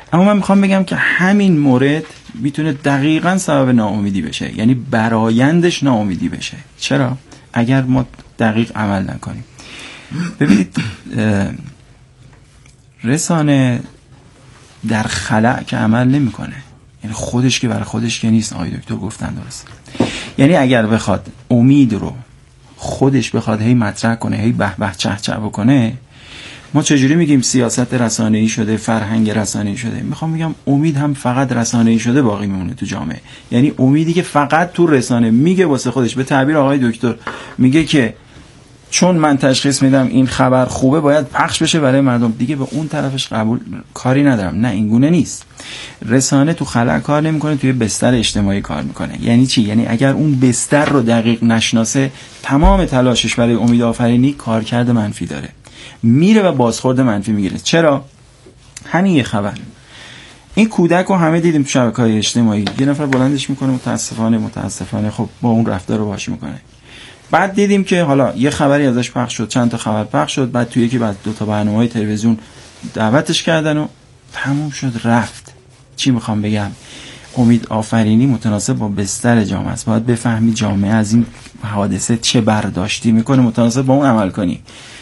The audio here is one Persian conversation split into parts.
اما من میخوام بگم که همین مورد میتونه دقیقاً سبب ناامیدی بشه، یعنی برآیندش ناامیدی بشه. چرا؟ اگر ما دقیق عمل نکنیم. ببینید رسانه در خلأ که عمل نمیکنه، یعنی خودش که برای خودش که نیست. آقای دکتر گفتن درست. یعنی اگر بخواد امید رو خودش بخواد هی مطرح کنه، هی به به چه چه بکنه، ما چجوری میگیم سیاست رسانه‌ای شده، فرهنگ رسانه‌ای شده؟ میخوام بگم امید هم فقط رسانه‌ای شده باقی میمونه تو جامعه. یعنی امیدی که فقط تو رسانه میگه واسه خودش، به تعبیر آقای دکتر میگه که چون من تشخیص میدم این خبر خوبه باید پخش بشه برای مردم، دیگه به اون طرفش قبول کاری ندارم. نه، این گونه نیست. رسانه تو خلأ کار نمیکنه، توی بستر اجتماعی کار میکنه. یعنی چی؟ یعنی اگر اون بستر رو دقیق نشناسه، تمام تلاشش برای امید آفرینی کارکرد منفی داره، میره و بازخورد منفی میگیره. چرا؟ همین یه خبر، این کودک رو همه دیدیم تو شبکه‌های اجتماعی، یه نفر بلندش میکنه، متاسفانه خب با اون رفتار رو باش میکنه. بعد دیدیم که حالا یه خبری ازش پخش شد، چند تا خبر پخش شد، بعد توی یکی بعد 2 تا برنامه‌های تلویزیون دعوتش کردن و تموم شد رفت. چی میخوام بگم؟ امید آفرینی متناسب با بستر جامعه است. باید بفهمی جامعه از این حادثه چه برداشتی میکنه، متناسب با اون عمل کنی.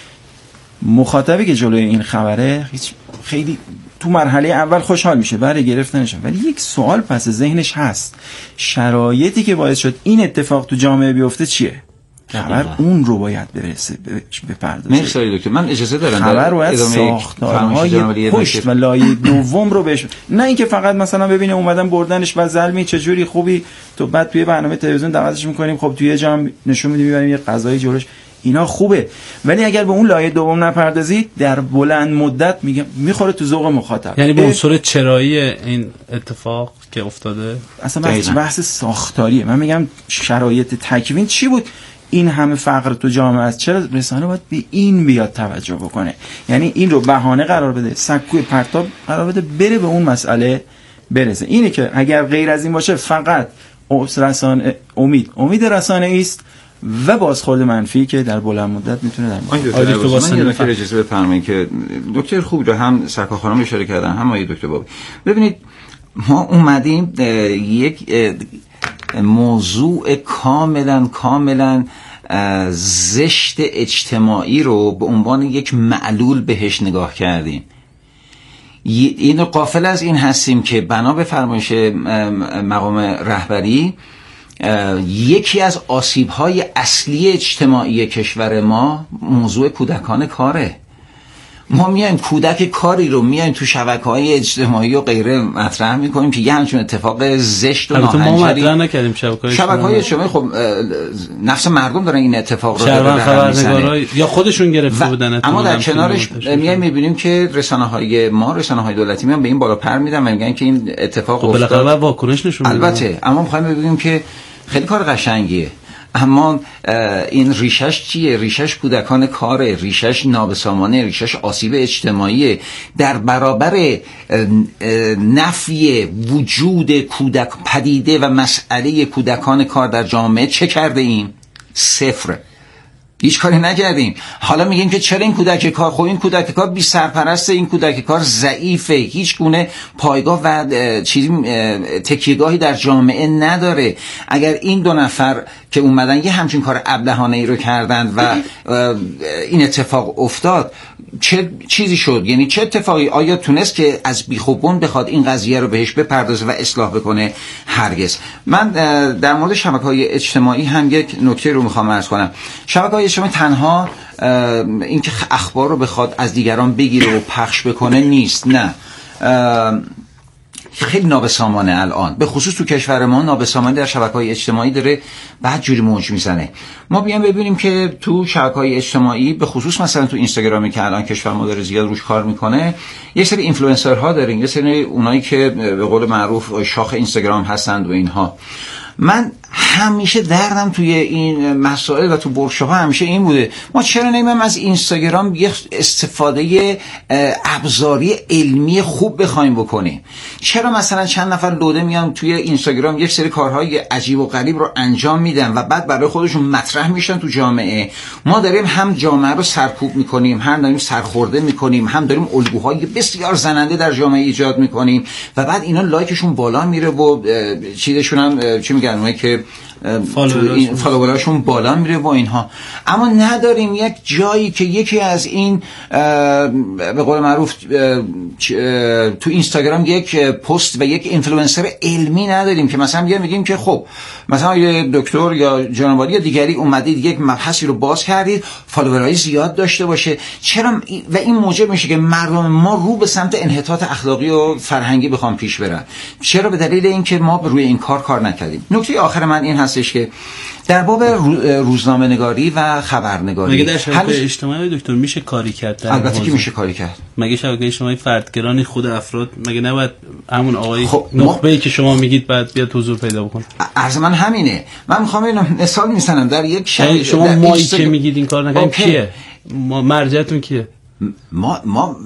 مخاطبی که جلوی این خبره خیلی تو مرحله اول خوشحال میشه برای گرفتنش، ولی یک سوال پس ذهنش هست: شرایطی که باعث شد این اتفاق تو جامعه بیفته چیه؟ خبر اون رو باید برسه بپردازه. مرسی دکتر. من اجازه دارم خبر رو باید ساختارهای پشت و لایه دوم رو بهش، نه اینکه فقط مثلا ببینه اومدن بردنش بعد زلمی چجوری خوبی تو بعد توی برنامه تلویزیون دعوتش میکنیم، خب توی جام نشون میدیم میبریم یه غذای جلوش، اینا خوبه، ولی اگر به اون لایه دوم نپردازید در بلند مدت میخوره تو ذوق مخاطب. یعنی به عنصر چرایی این اتفاق که افتاده اصلا بحث ساختاریه. من میگم شرایط تکوین چی بود این همه فقر تو جامعه است؟ چرا رسانه باید به این بیاد توجه بکنه؟ یعنی این رو بهانه قرار بده، سکوی پرتاب قرار بده، بره به اون مسئله برسه. اینه که اگر غیر از این باشه فقط امید رسانه است و بازخورد منفی که در بلند مدت میتونه در دکتر اجازه بفرمایید که دکتر خوب رو هم سرکار خانم اشاره کردن، هم آقای دکتر بابی. ببینید ما اومدیم یک موضوع کاملا زشت اجتماعی رو به عنوان یک معلول بهش نگاه کردیم. اینو غافل از این هستیم که بنا به فرمایش مقام رهبری یکی از آسیب‌های اصلی اجتماعی کشور ما موضوع کودکان کاره. ما میایم کودک کاری رو میایم تو شبکه‌های اجتماعی و غیره مطرح میکنیم که یه همچین اتفاق زشت و ناهنجاری ما مطرح نکردیم. شبکه‌های اجتماعی خب نفس مردم دارن این اتفاق رو خبرنگارا یا خودشون گرفته بودن، اما در کنارش میایم میبینیم که رسانه‌های دولتی میان به این بالا پر میدن و میگن که این اتفاق افتاد. بالاخره واکنش نشون میدن. البته اما میخوایم ببینیم که خیلی کار قشنگیه، اما این ریشش چیه؟ ریشش کودکان کاره، ریشش نابسامانه، ریشش آسیب اجتماعی. در برابر نفی وجود کودک پدیده و مسئله کودکان کار در جامعه چه کرده ایم؟ صفر. هیچ کاری نکردیم. حالا میگیم که چرا این کودک کار؟ خب این کودک کار بی سرپرسته، این کودک کار ضعیفه، هیچ گونه پایگاه و چیزی تکیهگاهی در جامعه نداره. اگر این 2 نفر که اومدن یه همچین کار ابلهانه‌ای رو کردند و این اتفاق افتاد، چه چیزی شد؟ یعنی چه اتفاقی؟ آیا تونست که از بیخوبون بخواد این قضیه رو بهش بپردازه و اصلاح بکنه؟ هرگز. من در مورد شبکه‌های اجتماعی هم یک نکته رو میخوام عرض کنم. شبکه‌های اجتماعی تنها اینکه اخبار رو بخواد از دیگران بگیره و پخش بکنه نیست، نه، خیلی نابسامانه الان، به خصوص تو کشور ما نابسامانی در شبکه‌های اجتماعی داره بعد جوری موج میزنه. ما بیایم ببینیم که تو شبکه‌های اجتماعی به خصوص مثلا تو اینستاگرامی که الان کشور ما داره زیاد روش کار میکنه، یه سری اینفلوئنسرها داریم، یه سری اونایی که به قول معروف شاخ اینستاگرام هستند و اینها. من همیشه دردم توی این مسائل و تو ورکشاپ همیشه این بوده، ما چرا نمی‌ایم از اینستاگرام یه استفاده ابزاری علمی خوب بخوایم بکنیم؟ چرا مثلا چند نفر لوده میان توی اینستاگرام یک سری کارهای عجیب و غریب رو انجام میدن و بعد برای خودشون مطرح میشن تو جامعه؟ ما داریم هم جامعه رو سرکوب میکنیم، هم داریم سرخورده میکنیم، هم داریم الگوهای بسیار زننده در جامعه ایجاد میکنیم و بعد اینا لایکشون بالا میره و چیزشون هم چی میگن اونایی که فالووراشون بالا میره و اینها. اما نداریم یک جایی که یکی از این به قول معروف تو اینستاگرام یک پست و یک اینفلوئنسر علمی نداریم که مثلا میگیم که خب مثلا یه دکتر یا جنابعالی یا دیگری اومدید یک مبحثی رو باز کردید، فالوورای زیاد داشته باشه. چرا؟ و این موجب میشه که مردم ما رو به سمت انحطاط اخلاقی و فرهنگی بخوام پیش برن. چرا؟ به دلیل اینکه ما روی این کار نکردیم. نکته آخر من این هستش که در باب روزنامه نگاری و خبرنگاری مگه در شبکه اجتماعی دکتر میشه کاری کرد؟ البته که میشه کاری کرد. مگه شبکه اجتماعی فردگرانی خود افراد مگه نباید همون آقای نخبه‌ای که شما میگید بعد بیاد حضور پیدا بکنه؟ عرض من همینه. من میخوام اینو مثال میزنم. در یک شبکه شما مایی که میگید این کار نکنیم کیه؟ مرجعتون کیه؟ ما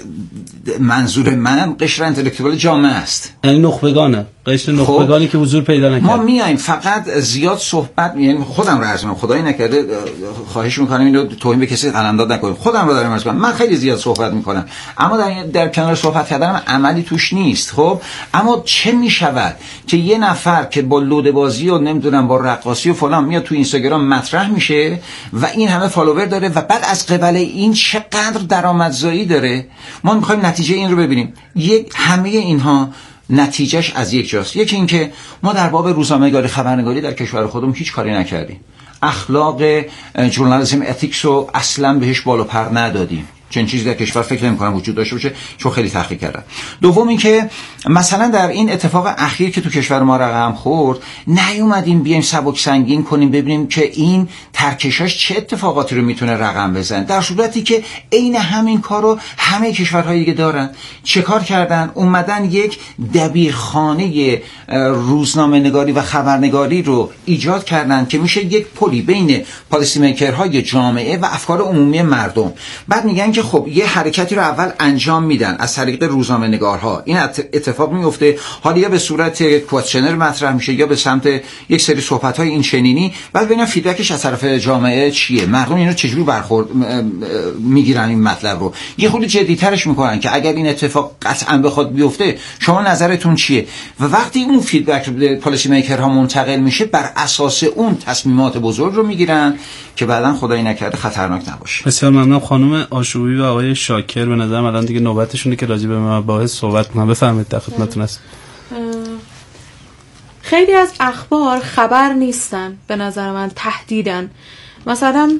منظور من قشر انتلکتوال جامعه است، یعنی نخبگانه، قشر نخبگانی که حضور پیدا نکرد. ما میایم فقط زیاد صحبت، یعنی خودم رو عرض می‌کنم، خدایی نکرده خواهش می‌کنم اینو توهین به کسی قلمداد نکنید، خودم رو دارم عرض می‌کنم. من خیلی زیاد صحبت می‌کنم اما در کنار صحبت کردنم عملی توش نیست. خب اما چه میشود که یه نفر که با لوده بازی و نمیدونم با رقاصی و فلان میاد تو اینستاگرام مطرح میشه و این همه فالوور داره و بعد از قبل این چقدر درآمدزایی داره؟ ما می‌خوایم نتیجه این رو ببینیم. همه اینها نتیجهش از یک جاست. یکی این که ما در باب روزنامه‌نگاری خبرنگاری در کشور خودمون هیچ کاری نکردیم. اخلاق ژورنالیسم اتیکس رو اصلا بهش بالا پر ندادیم. چنین چیزی در کشور فکر نمی‌کنم وجود داشته باشه، چون خیلی تحقیق کردم. دوم این که مثلا در این اتفاق اخیر که تو کشور ما رقم خورد، نیومدیم بیایم سبک سنگین کنیم ببینیم که این ترکشاش چه اتفاقاتی رو میتونه رقم بزنه، در صورتی که عین همین کارو همه کشورهای دیگه دارن. چه کار کردن؟ اومدن یک دبیرخانه روزنامه نگاری و خبرنگاری رو ایجاد کردن که میشه یک پلی بین پالیسی میکرهای جامعه و افکار عمومی مردم. بعد میگن که خب یه حرکتی رو اول انجام میدن از طریق روزنامه نگارها، این اتفاق میفته، حالا یا به صورت کوئسشنر مطرح میشه یا به سمت یک سری صحبت‌های این چنینی، بعد ببینن فیدبکش از طرف جامعه چیه، مردم اینو چجوری برخورد میگیرن این مطلب رو، یه خورده جدی‌ترش میکنن که اگر این اتفاق قطعاً بخواد بیفته شما نظرتون چیه. و وقتی اون فیدبک به پالیسی میکرها منتقل میشه، بر اساس اون تصمیمات بزرگ رو میگیرن که بعداً خدای نکرده خطرناک نباشه. بسیار ممنونم خانم آشوبی و آقای شاکر. به نظرم الان دیگه نوبتشونه که راجع به مباحث صحبت کنم. بفرمایید، در خدمتتون هستم. خیلی از اخبار خبر نیستن به نظر من، تهدیدن. مثلا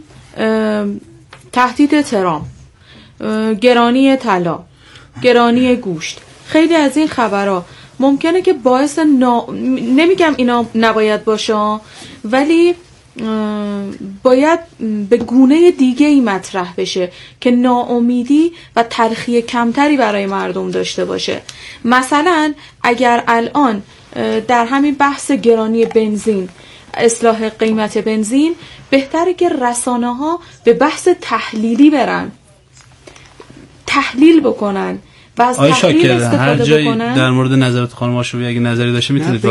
تهدید ترامپ، گرانی طلا، گرانی گوشت، خیلی از این خبرها ممکنه که باعث نمیگم اینا نباید باشه، ولی باید به گونه دیگه ای مطرح بشه که ناامیدی و تلخی کمتری برای مردم داشته باشه. مثلا اگر الان در همین بحث گرانی بنزین، اصلاح قیمت بنزین، بهتره که رسانه‌ها به بحث تحلیلی برن، تحلیل بکنن و از تحلیل استفاده بکنن. در مورد نظرات خانم آشوبی اگه نظری داشته میتونید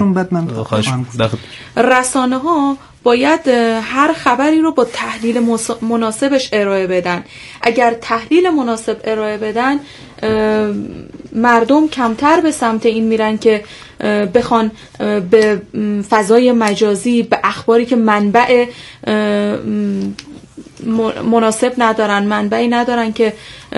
رسانه‌ها باید هر خبری رو با تحلیل مناسبش ارائه بدن. اگر تحلیل مناسب ارائه بدن، مردم کمتر به سمت این میرن که بخوان به فضای مجازی، به اخباری که منبع مناسب ندارن، منبعی ندارن که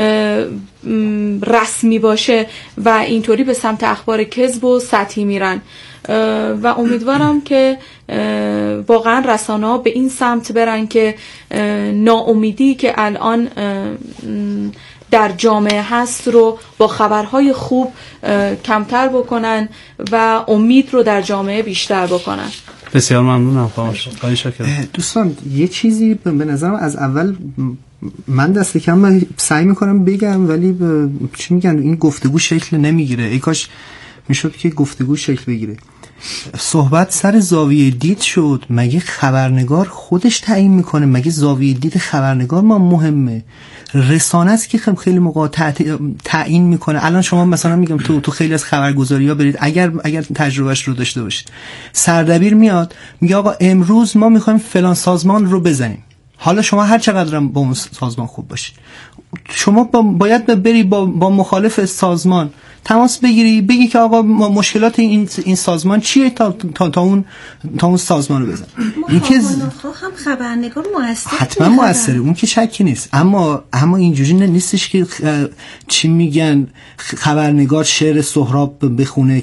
رسمی باشه و اینطوری به سمت اخبار کذب و سطحی میرن. و امیدوارم که واقعا رسانه‌ها به این سمت برن که ناامیدی که الان در جامعه هست رو با خبرهای خوب کمتر بکنن و امید رو در جامعه بیشتر بکنن. بسیار ممنونم خانم شاکر. دوستان یه چیزی به نظرم از اول من دست کم سعی میکنم بگم، ولی چی میگن این گفتگو شکل نمیگیره. ای کاش میشد که گفتگو شکل بگیره. صحبت سر زاویه دید شد. مگه خبرنگار خودش تعیین میکنه؟ مگه زاویه دید خبرنگار ما مهمه؟ رسانه است که خیلی موقع تعیین میکنه. الان شما مثلا میگم تو خیلی از خبرگزاری‌ها برید، اگر تجربهش رو داشته باشید، سردبیر میاد میگه آقا امروز ما میخوایم فلان سازمان رو بزنیم. حالا شما هر چقدر با اون سازمان خوب باشید، شما باید بری با مخالف سازمان تماس بگیری، بگی که آقا مشکلات این سازمان چیه تا اون سازمان رو بزن. اینکه هم خبرنگار موثر، حتما موثره، اون که شکی نیست، اما اینجوری نیستش که چی میگن خبرنگار شعر سهراب بخونه،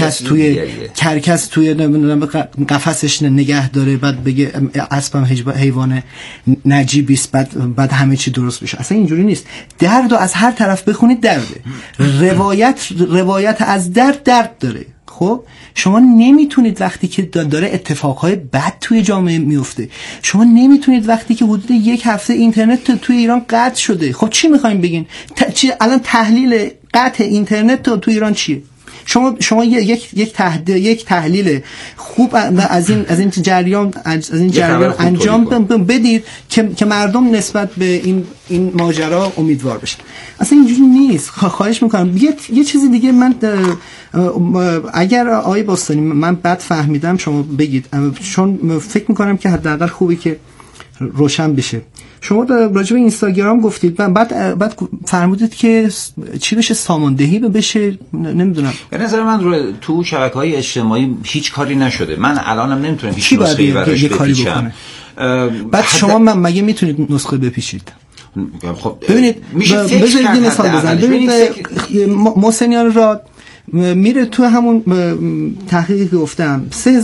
کرکس توی قفسش نگه داره، بعد بگه اسبم حیوان نجیبی است، بعد همه چی درست بشه. اصلا اینجوری نیست. درد از هر طرف بخونید درده. روایت از درد داره. خب شما نمیتونید وقتی که داره اتفاقهای بد توی جامعه میفته، شما نمیتونید وقتی که حدود 1 هفته اینترنت توی ایران قطع شده، خب چی میخوایم بگین؟ الان تحلیل قطع اینترنت توی ایران چیه؟ شما یک تحلیل خوب از این جریان انجام بدید که مردم نسبت به این ماجرا امیدوار بشن. اصلا اینجوری نیست. خواهش میکنم. یه چیزی دیگه، من اگر آقای باستانی من بد فهمیدم شما بگید، چون فکر میکنم که حداقل خوبی که روشن بشه. شما راجع به اینستاگرام گفتید، بعد فرمودید که چی بشه، ساماندهی بشه، نمیدونم. به نظر من تو شبکه‌های اجتماعی هیچ کاری نشده. من الانم نمیتونم هیچ نسخه‌ای براش بپیچم. بعد شما مگه میتونید نسخه بپیچید؟ خب ببینید، بذارید یه مثال بزنم. ببینید محسنیان را میره تو همون تحقیقی که گفتم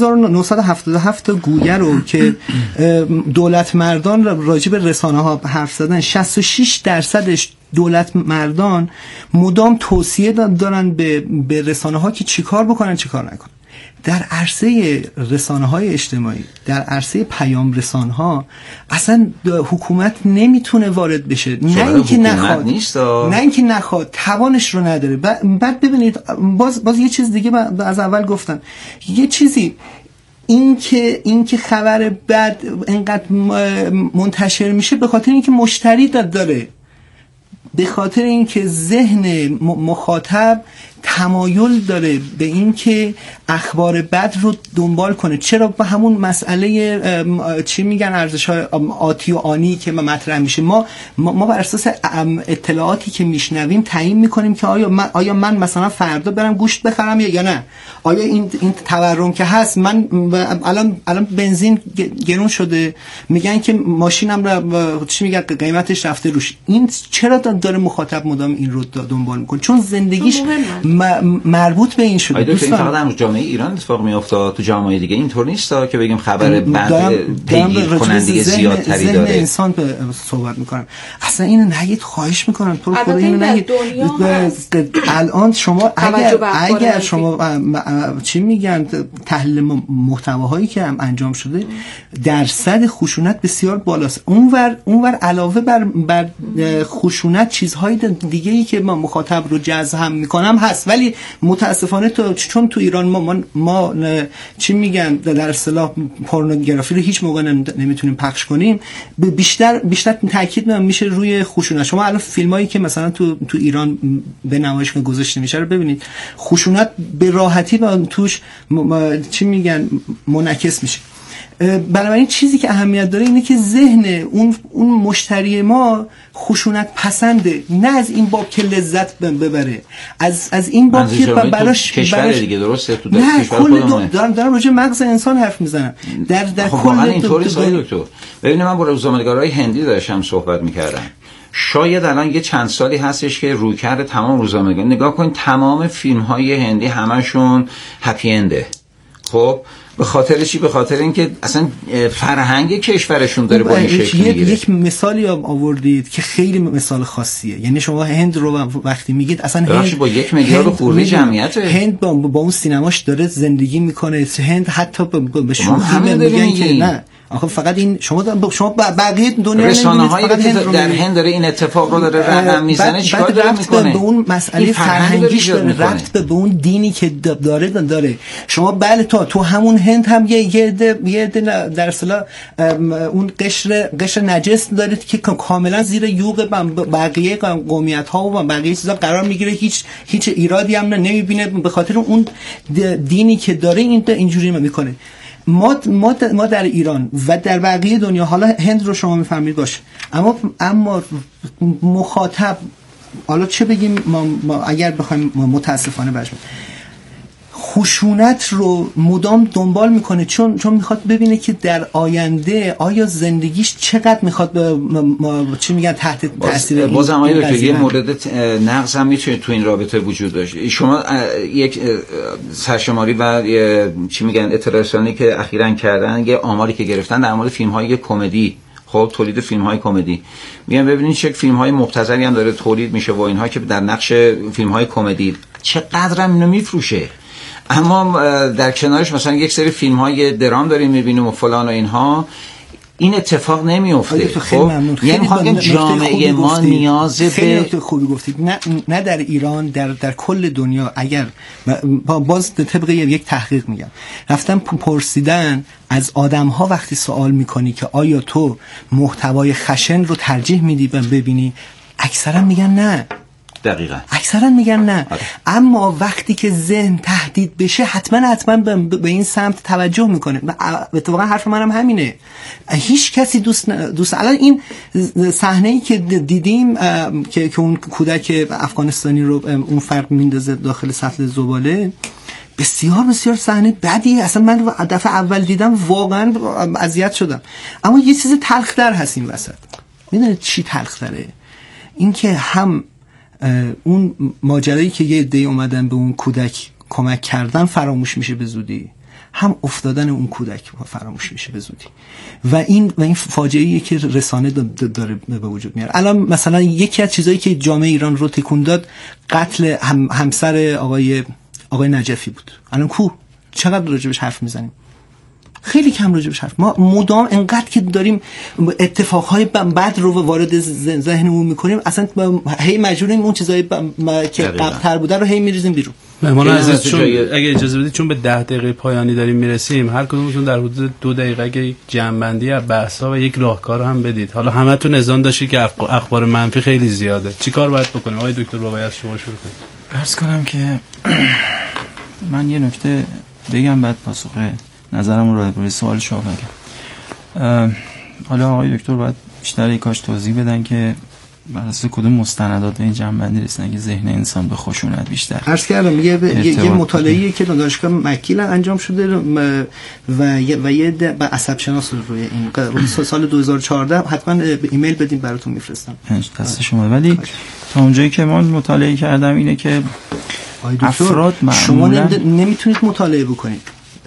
3977 گویه رو که دولت مردان راجع به رسانه ها حرف زدن، 66% دولت مردان مدام توصیه دارن به رسانه ها که چیکار بکنن چیکار نکنن. در عرصه رسانه های اجتماعی، در عرصه پیام رسان ها اصلا حکومت نمیتونه وارد بشه. نه اینکه نخواد، توانش رو نداره. بعد ببینید باز یه چیز دیگه از اول گفتم، یه چیزی این که خبر بد اینقدر منتشر میشه به خاطر اینکه مشتری داره، به خاطر اینکه ذهن مخاطب تمایل داره به این که اخبار بد رو دنبال کنه. چرا؟ به همون مسئله چی میگن ارزش‌های آتی و آنی که مطرح میشه. ما بر اساس اطلاعاتی که میشنویم تعیین میکنیم که آیا من مثلا فردا برم گوشت بخرم یا نه. آیا این تورم که هست، من الان بنزین گرون شده، میگن که ماشینم رو چی میگن قیمتش رفته روش. این چرا داره مخاطب مدام این رو دنبال میکنه؟ چون زندگیش مربوط به این شده. دوستان این فقط در جامعه ایران اتفاق میفته، تو جامعه دیگه اینطور نیست که بگیم خبر بعد پیگیر کننده زیادتری داره. انسان صحبت میکنم. اصلا اینو نگید، خواهش میکنم. تو خود اینو نگید. الان شما اگر شما چی میگن تحلیل محتواهایی که هم انجام شده، درصد خشونت بسیار بالاست. اونور علاوه بر خشونت چیزهای دیگه‌ای که ما مخاطب رو جذب هم میکنم هست، ولی متاسفانه چون تو ایران ما چی میگن در اصطلاح پورنوگرافی رو هیچ موقع نمیتونیم پخش کنیم، بیشتر تاکید میشه روی خشونت. شما الان فیلمایی که مثلا تو ایران به نمایش گذاشته میشه رو ببینید، خشونت به راحتی توش چی میگن منعکس میشه. بنابراین چیزی که اهمیت داره اینه که ذهن اون مشتری ما خشونت پسنده، نه از این باب که لذت ببره، از این باب که براش کشور دیگه درسته. تو نه کل دارم راجع مغز انسان حرف میزنم. در کل اینطوری دکتر. ببینید من با روزنامه‌نگارای هندی داشتم صحبت میکردم. شاید الان یه چند سالی هستش که رویکرد تمام روزنامه‌نگارا، نگاه کن تمام فیلم‌های هندی همشون هپی انده. خب به خاطر چی؟ به خاطر اینکه اصلا فرهنگ کشورشون داره با این شکل میگیره. یک مثالی آوردید که خیلی مثال خاصیه. یعنی شما هند رو وقتی میگید، اصلا هند با 1 میلیارد خورده جمعیت، هند با اون سینماش داره زندگی میکنه. هند حتی به شوخی میگن که نه آخه فقط این شما بقیه دنیا رسانه‌هایی که در هند داره این اتفاق رو داره رقم میزنه چیکار داره میکنه؟ به اون مسئله فرهنگیش داره، ربط به اون دینی که داره. شما بله تو همون هند هم یه در اصطلاح اون قشر نجس دارید که کاملا زیر یوغ بقیه قومیت‌ها و بقیه چیزا قرار میگیره، هیچ ایرادی هم نمیبینه به خاطر اون دینی که داره اینجوری میکنه. ما در ایران و در بقیه دنیا، حالا هند رو شما میفهمید باشه، اما مخاطب، حالا چه بگیم، ما اگر بخوایم متاسفانه باشیم، خشونت رو مدام دنبال میکنه چون میخواد ببینه که در آینده آیا زندگیش چقدر میخواد چی میگن تحت تاثیر بازم آیا که یه مورد نقض هم میتونه تو این رابطه وجود داشته. شما یک سرشماری و چی میگن اطلاعاتی که اخیراً کردن، یه آماری که گرفتن در مورد فیلم‌های کمدی، خب تولید فیلم‌های کمدی، میگن ببینید چه فیلم‌های مبتذلی هم داره تولید میشه و اینها که در نقش فیلم‌های کمدی چقدر هم اینو میفروشه. اما در کنارش مثلا یک سری فیلم های درام داریم میبینیم و فلان و اینها، این اتفاق نمیفته. خب یعنی جامعه ما نیاز به خیلی خوبی گفتید. نه در ایران، در کل دنیا. اگر باز طبق یک تحقیق میگم، رفتن پرسیدن از آدم ها وقتی سوال میکنی که آیا تو محتوای خشن رو ترجیح میدی ببینی، اکثرا میگن نه. دقیقاً اکثرا میگن نه. اما وقتی که ذهن تهدید بشه حتما به این سمت توجه میکنه. اتفاقا حرف منم همینه. هیچ کسی دوست الان این صحنه‌ای که دیدیم که اون کودک افغانستانی رو اون فرد میندازه داخل سطل زباله، بسیار بسیار صحنه بدی. اصلا من دفعه اول دیدم واقعا اذیت شدم. اما یه چیز تلخ‌تر هست این وسط. میدونید چی تلخ‌تره؟ این که هم اون ماجرایی که یه عده اومدن به اون کودک کمک کردن فراموش میشه به زودی، هم افتادن اون کودک فراموش میشه به زودی. و این فاجعه‌ایه که رسانه داره به وجود میاره. الان مثلا یکی از چیزایی که جامعه ایران رو تکون داد قتل همسر آقای نجفی بود. الان چقدر راجبش حرف میزنیم؟ خیلی کم راجبش حرف. ما مدام انقدر که داریم اتفاقهای بد رو وارد ذهنمون میکنیم، اصلا هی مجبوریم اون چیزای که قبل‌تر بوده رو هی میریزیم بیرون. مهمان عزیز، چون اگه اجازه بدید چون به 10 دقیقه پایانی داریم میرسیم، هر کدومتون در حدود 2 دقیقه اگه جمع‌بندی از بحث‌ها و یک راهکار هم بدید. حالا همتون اذعان داشتید که اخبار منفی خیلی زیاده، چیکار باید بکنیم؟ آقای دکتر بابایی از شما شروع کنید. عرض کنم که من یه نکته بگم بعد پاسخ نظرم رو روی سوال شما بگم. حالا آقای دکتر باید بیشتر کاش توضیح بدن که بر اساس کدوم مستندات به این جنبندی رسیدن که ذهن انسان به خشونت بیشتر. عرض کردم یه مطالعه‌ای که دانشگاه مکیل انجام شده و یه به عصب شناس روی این سال 2014 حتما ایمیل بدین براتون میفرستم. دست شما. ولی تا اونجایی که من مطالعه کردم اینه که افراد شما نمیتونید مطالعه بکنید.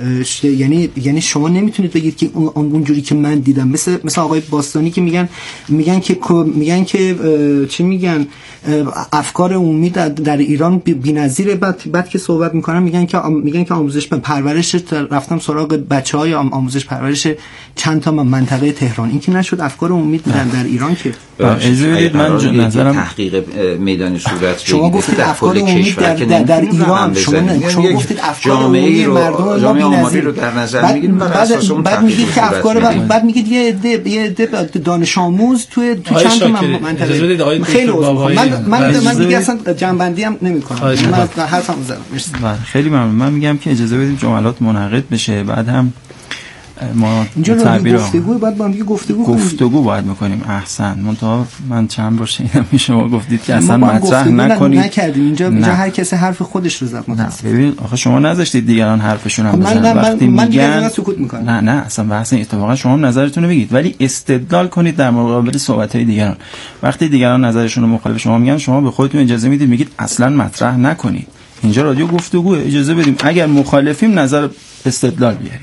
یعنی شما نمیتونید بگید که اونجوری که من دیدم، مثل آقای باستانی که میگن که چی میگن، افکار عمومی در ایران بی‌نظیره. بعد که صحبت میکنن میگن که آموزش پرورش، رفتم سراغ بچهای آموزش پرورش چند تا منطقه تهران، این که نشد افکار عمومی در ایران که اجازه بدید من نظرم تحقیق میدانی صورت شما گفتید افکار عمومی در ایران، شما گفتید افکار عمومی مردم آماری رو در نظر میگیریم بر اساس اون بعد میگید که افکار بعد میگید یه عده دانش آموز توی چند تا منطقه خیلی من دیگه اصلا جنبندی هم نمی‌کنم. من حرفم زدم. مرسی. خیلی ممنون. من میگم که اجازه بدید جملات منعقد بشه، بعد هم ما تعبیر گفتگو بعد با هم گفتگو باید میکنیم. احسن. من چند بار شنیدم شما گفتید که اصلا مطرح نکنید. نکردیم اینجا هر کسی حرف خودش رو زد. ببین آخه شما نذاشتید دیگران حرفشون هم بزنن. وقتی من دیگه سکوت میکنم. نه اصلا بحث اتفاقا شما هم نظرتون رو بگید، ولی استدلال کنید در مقابل صحبت‌های دیگران. وقتی دیگران نظرشون رو مخالف شما میگن، شما به خودتون اجازه میدید میگید اصلا مطرح نکنید. اینجا رادیو گفتگو، اجازه بدیم اگر مخالفیم نظر استدلال بیاریم.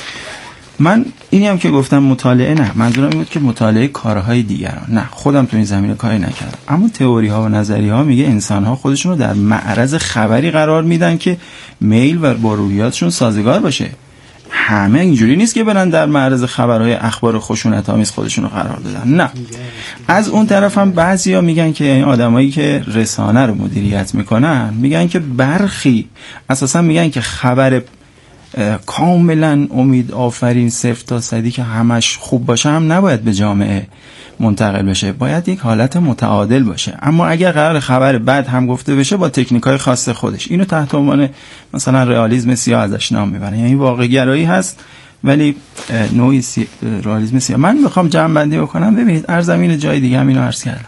من اینی هم که گفتم مطالعه نه، منظورم این بود که مطالعه کارهای دیگران نه، خودم تو این زمینه کاری نکردم. اما تئوری ها و نظریه ها میگه انسان ها خودشون رو در معرض خبری قرار میدن که میل و با روحیاتشون سازگار باشه. همه اینجوری نیست که برن در معرض خبرهای اخبار خشونت آمیز خودشون رو قرار دادن. نه، از اون طرف هم بعضیا میگن که این آدمایی که رسانه رو مدیریت میکنن میگن که برخی اساسا میگن که خبر کاملا امید آفرین 0 تا 100 که همش خوب باشه هم نباید به جامعه منتقل بشه، باید یک حالت متعادل باشه. اما اگر قرار خبر بد هم گفته بشه با تکنیک‌های خاص خودش، اینو تحت عنوان مثلا رئالیسم سیاه ازش نام میبرن، یعنی واقع‌گرایی هست ولی نوعی رئالیسم سیاه. من میخوام جمع‌بندی بکنم. ببینید ارزمین جای دیگه هم اینو عرض کردم،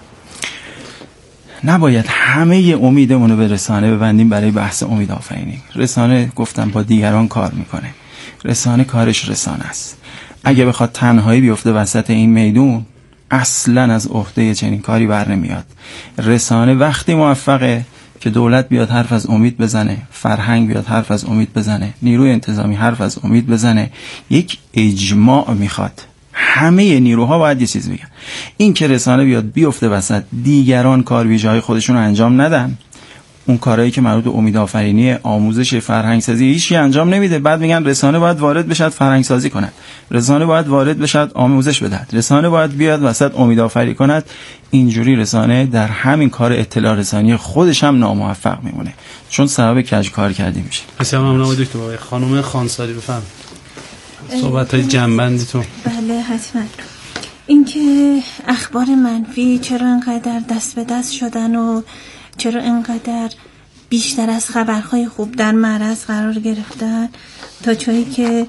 نباید همه امیدمون رو به رسانه ببندیم برای بحث امید آفرینی. رسانه گفتم با دیگران کار میکنه، رسانه کارش رسانه است. اگه بخواد تنهایی بیفته وسط این میدون اصلا از عهده چنین کاری بر نمیاد. رسانه وقتی موفقه که دولت بیاد حرف از امید بزنه، فرهنگ بیاد حرف از امید بزنه، نیروی انتظامی حرف از امید بزنه، یک اجماع میخواد. همه نیروها باید یه چیز بگن. این که رسانه بیاد بیفته وسط، دیگران کار ویژه‌های خودشون رو انجام ندن، اون کارهایی که مربوط به امید آفرینی، آموزش، فرهنگ سازی هیچکی انجام نمیده، بعد میگن رسانه باید وارد بشه فرهنگ سازی کنه، رسانه باید وارد بشه آموزش بده، رسانه باید بیاد وسط امید آفرینی کند. اینجوری رسانه در همین کار اطلاع رسانی خودش هم ناموفق میمونه، چون سبب کج کار کردی میشه. بسیار ممنونم دکتر. خانم خانساری بفرمایید صحبت‌های جنبندیتون. بله حتما. اینکه اخبار منفی چرا انقدر دست به دست شدن و چرا انقدر بیشتر از خبرهای خوب در معرض قرار گرفتن، تا جایی که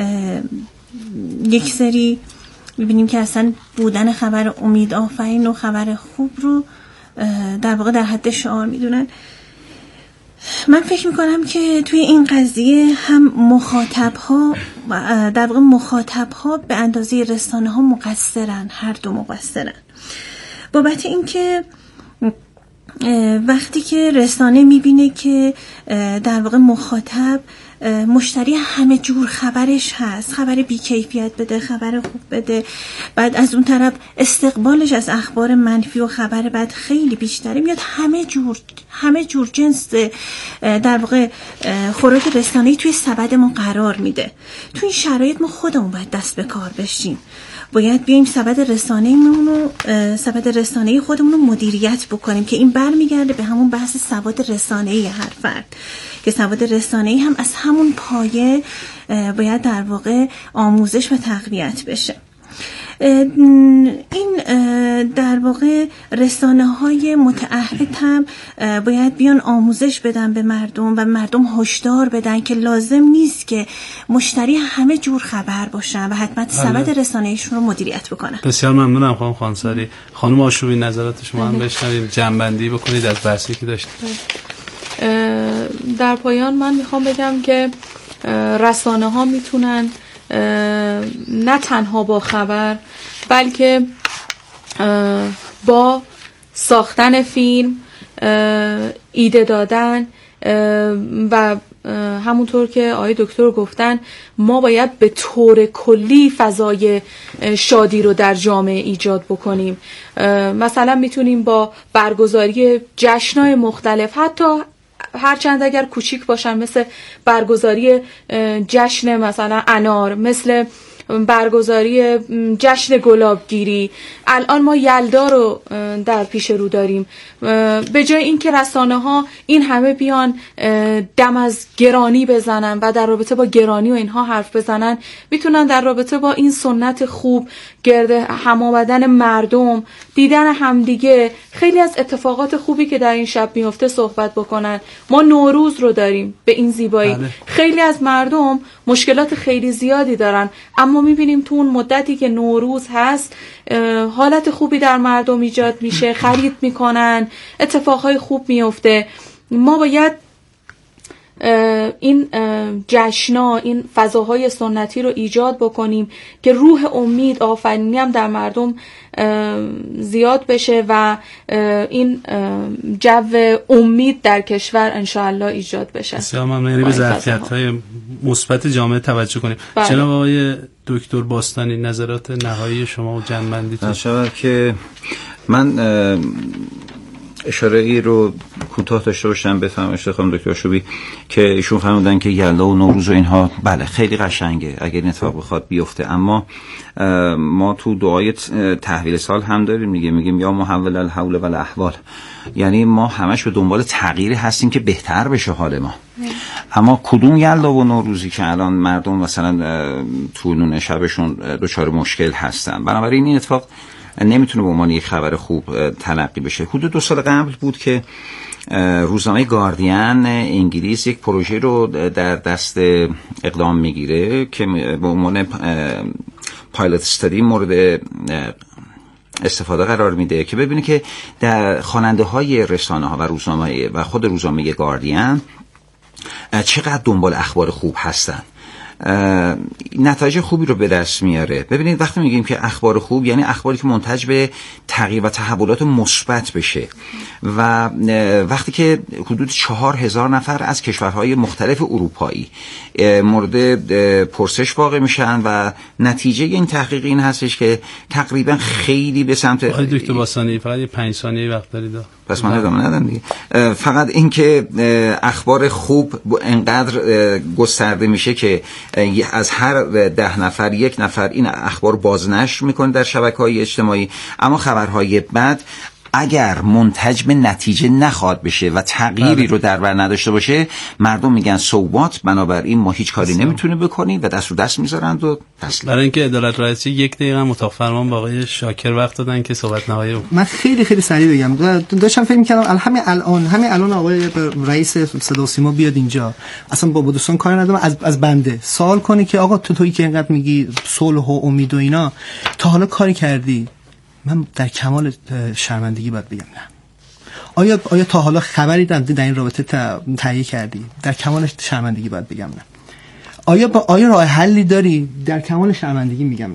یک سری می‌بینیم که اصلا بودن خبر امید آفرین و خبر خوب رو در واقع در حد شعار میدونن. من فکر میکنم که توی این قضیه هم مخاطب‌ها به اندازه رسانه‌ها مقصرن، هر دو مقصرن. بابت این که وقتی که رسانه میبینه که در واقع مخاطب مشتری همه جور خبرش هست، خبر بی‌کیفیت بده، خبر خوب بده، بعد از اون طرف استقبالش از اخبار منفی و خبر بد خیلی بیشتره، میاد همه جور جنس در واقع خوراک رسانه‌ای توی سبدمون قرار میده. توی این شرایط ما خودمون باید دست به کار بشیم، باید بیایم سبد رسانه‌ای خودمون رو مدیریت بکنیم که این برمیگرده به همون بحث سواد رسانه‌ای هر فرد، که سواد رسانه‌ای هم از همون پایه باید در واقع آموزش و تقویت بشه. این در واقع رسانه‌های متعهد هم باید بیان آموزش بدن به مردم و مردم هشدار بدن که لازم نیست که مشتری همه جور خبر باشن و حتما سبد رسانه‌ایشون رو مدیریت بکنن. بسیار ممنونم خانم خانساری. خانم آشوبی نظرات شما هم بشنویم، جنبندی بکنید از بحثی که داشتید. در پایان من میخوام بگم که رسانه‌ها میتونن نه تنها با خبر بلکه با ساختن فیلم، ایده دادن و همونطور که آقای دکتر گفتن ما باید به طور کلی فضای شادی رو در جامعه ایجاد بکنیم. مثلا میتونیم با برگزاری جشن‌های مختلف، حتی هرچند اگر کوچیک باشن، مثل برگزاری جشن مثلا انار، مثل برگزاری جشن گلابگیری، الان ما یلدا رو در پیش رو داریم. به جای اینکه رسانه‌ها این همه بیان دم از گرانی بزنن و در رابطه با گرانی و اینها حرف بزنن، میتونن در رابطه با این سنت خوب، گرد هم آمدن مردم، دیدن همدیگه، خیلی از اتفاقات خوبی که در این شب میفته صحبت بکنن. ما نوروز رو داریم به این زیبایی. خیلی از مردم مشکلات خیلی زیادی دارن، اما میبینیم تو اون مدتی که نوروز هست حالت خوبی در مردم ایجاد میشه، خرید میکنن، اتفاقهای خوب میفته. ما باید این جشنا، این فضاهای سنتی رو ایجاد بکنیم که روح امید آفرینی هم در مردم زیاد بشه و این جو امید در کشور انشاءالله ایجاد بشه. بسیار ممنون. یعنی به ظرفیت‌های مثبت جامعه توجه کنیم. جناب آقای دکتر باستانی، نظرات نهایی شما و جنبندیتون. شما که من اشاره ای رو کوتاه داشته باشم بفهمش خانم دکتر شوبی که ایشون فرمودن که یلدا و نوروز و اینها بله خیلی قشنگه اگر این اتفاق بخواد بیفته، اما ما تو دعای تحویل سال هم داریم میگیم یا محول الحول و الاحوال، یعنی ما همش به دنبال تغییری هستیم که بهتر بشه حال ما. اما کدوم یلدا و نوروزی که الان مردم مثلا تو نون شبشون دچار مشکل هستن، بنابراین این اتفاق نمیتونه به عنوان یک خبر خوب تلقی بشه. حدود 2 سال قبل بود که روزنامه گاردین انگلیس یک پروژه رو در دست اقدام میگیره که به عنوان پایلوت استادی مورد استفاده قرار میده که ببینه که در خواننده های رسانه ها و روزنامه و خود روزنامه گاردین چقدر دنبال اخبار خوب هستن، نتایج خوبی رو به دست میاره. ببینید وقتی میگیم که اخبار خوب یعنی اخباری که منتج به تغییر و تحولات مثبت بشه و وقتی که حدود 4000 نفر از کشورهای مختلف اروپایی مورد پرسش واقع میشن و نتیجه این تحقیق این هستش که تقریبا خیلی به سمت دکتر باسانی فقط 5 ثانیه وقت دارید پس من ادامه ندم دیگه. فقط این که اخبار خوب انقدر گسترده میشه که از هر 10 نفر 1 نفر این اخبار بازنشر میکنه در شبکه‌های اجتماعی، اما خبرهای بد اگر منتج به نتیجه نخواد بشه و تغییری رو در بر نداشته باشه مردم میگن صوبات، بنابراین ما هیچ کاری نمیتونه بکنیم و دست رو دست میذارند و تسلیم. برای اینکه عدالت رئیسی 1 دقیقه اتاق فرمان با آقای شاکر وقت دادن که صحبت نهایی رو من خیلی سریع بگم. داشتم فکر می‌کردم همین الان آقای رئیس صدا و سیما بیاد اینجا، اصلا با دوستان کار ندارم، از بنده سوال کنی که آقا تویی که اینقدر میگی صلح و امید و اینا تا حالا کاری کردی؟ من در کمال شرمندگی باید بگم نه. آیا تا حالا خبری در این رابطه تهیه کردی؟ در کمال شرمندگی باید بگم نه. آیا راه حلی داری؟ در کمال شرمندگی میگم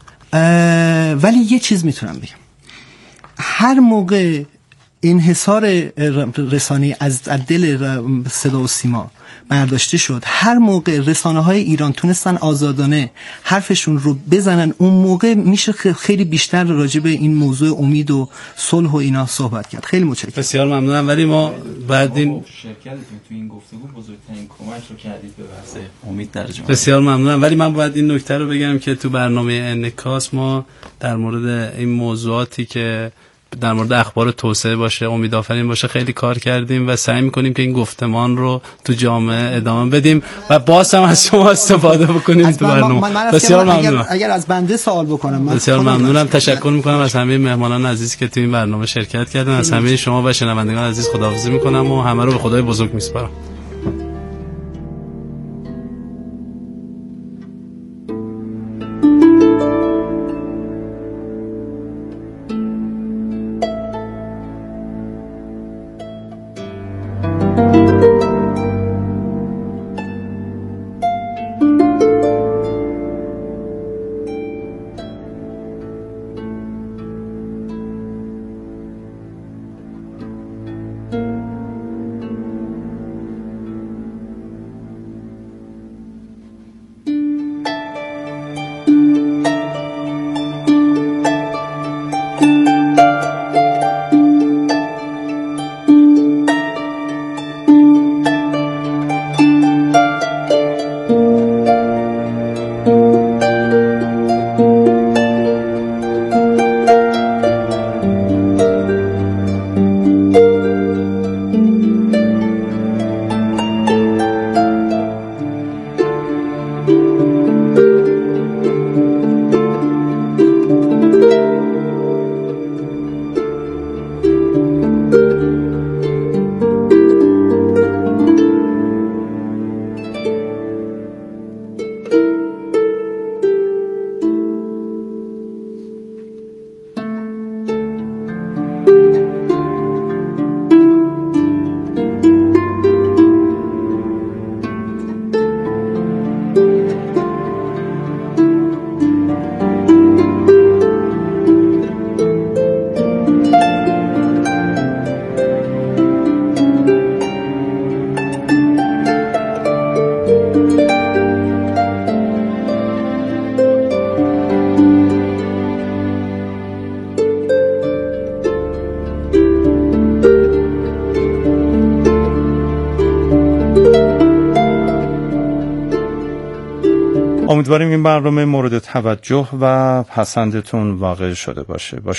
نه. ولی یه چیز میتونم بگم، هر موقع انحصار رسانه‌ای از دل صدا و سیما برداشته شد، هر موقع رسانه‌های ایران تونستن آزادانه حرفشون رو بزنن، اون موقع میشه خیلی بیشتر راجع به این موضوع امید و صلح و اینا صحبت کرد. خیلی متشکرم. بسیار ممنونم. ولی ما بعد این شرکتتون تو این گفتگو بزرگترین کمک رو کردید به بحث امید در جامعه. بسیار ممنونم. ولی من باید این نکته رو بگم که تو برنامه انعکاس ما در مورد این موضوعاتی که در مورد اخبار توسعه باشه، امید آفرین باشه خیلی کار کردیم و سعی می‌کنیم که این گفتمان رو تو جامعه ادامه بدیم و باز هم از شما استفاده بکنیم تو برنامه. بسیار ممنونم. اگر از بنده سوال بکنم، بسیار ممنونم. تشکر می‌کنم از همه مهمانان عزیز که تو این برنامه شرکت کردن. از همه شما و شنوندگان عزیز خداحافظی می‌کنم و همه رو به خدای بزرگ می‌سپارم. امیدواریم این برنامه مورد توجه و پسندتون واقع شده باشه.